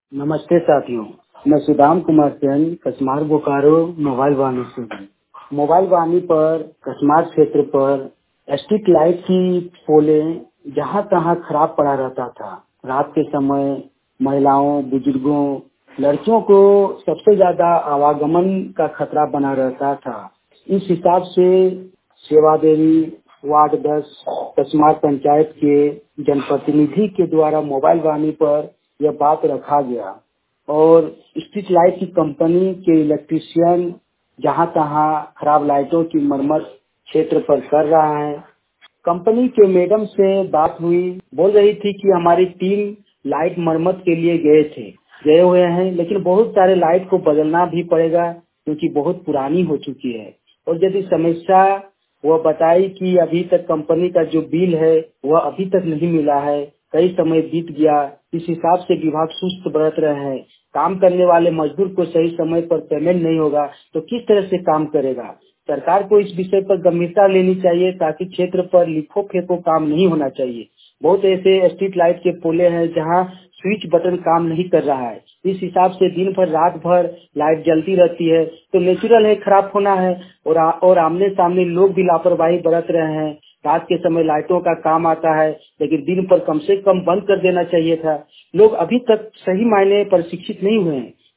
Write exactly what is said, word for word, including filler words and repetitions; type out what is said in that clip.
नमस्ते साथियों, मैं सुदाम कुमार सेन कसमार बोकारो मोबाइल वाणी से हूँ। मोबाइल वाणी पर कसमार क्षेत्र पर स्ट्रीट लाइट की पोले जहाँ तहाँ खराब पड़ा रहता था। रात के समय महिलाओं, बुजुर्गों, लड़कियों को सबसे ज्यादा आवागमन का खतरा बना रहता था। इस हिसाब से सेवा देवी वार्ड दस कसमार पंचायत के जनप्रतिनिधि के द्वारा मोबाइल वाणी पर यह बात रखा गया और स्ट्रीट लाइट की कंपनी के इलेक्ट्रीशियन जहां तहां खराब लाइटों की मरम्मत क्षेत्र पर कर रहा है। कंपनी के मैडम से बात हुई, बोल रही थी कि हमारी टीम लाइट मरम्मत के लिए गए थे गए हुए हैं, लेकिन बहुत सारे लाइट को बदलना भी पड़ेगा क्योंकि बहुत पुरानी हो चुकी है। और यदि समस्या वह बताई कि अभी तक कंपनी का जो बिल है वह अभी तक नहीं मिला है, कई समय बीत गया। इस हिसाब से विभाग सुस्त बरत रहे हैं। काम करने वाले मजदूर को सही समय पर पेमेंट नहीं होगा तो किस तरह से काम करेगा। सरकार को इस विषय पर गंभीरता लेनी चाहिए ताकि क्षेत्र पर लिखो फेंको काम नहीं होना चाहिए। बहुत ऐसे स्ट्रीट लाइट के पोले हैं जहां स्विच बटन काम नहीं कर रहा है। इस हिसाब से दिन भर रात भर लाइट जलती रहती है तो नेचुरल है खराब होना है। और आ, और आमने सामने लोग भी लापरवाही बरत रहे हैं। रात के समय लाइटों का काम आता है लेकिन दिन पर कम से कम बंद कर देना चाहिए था। लोग अभी तक सही मायने पर शिक्षित नहीं हुए हैं।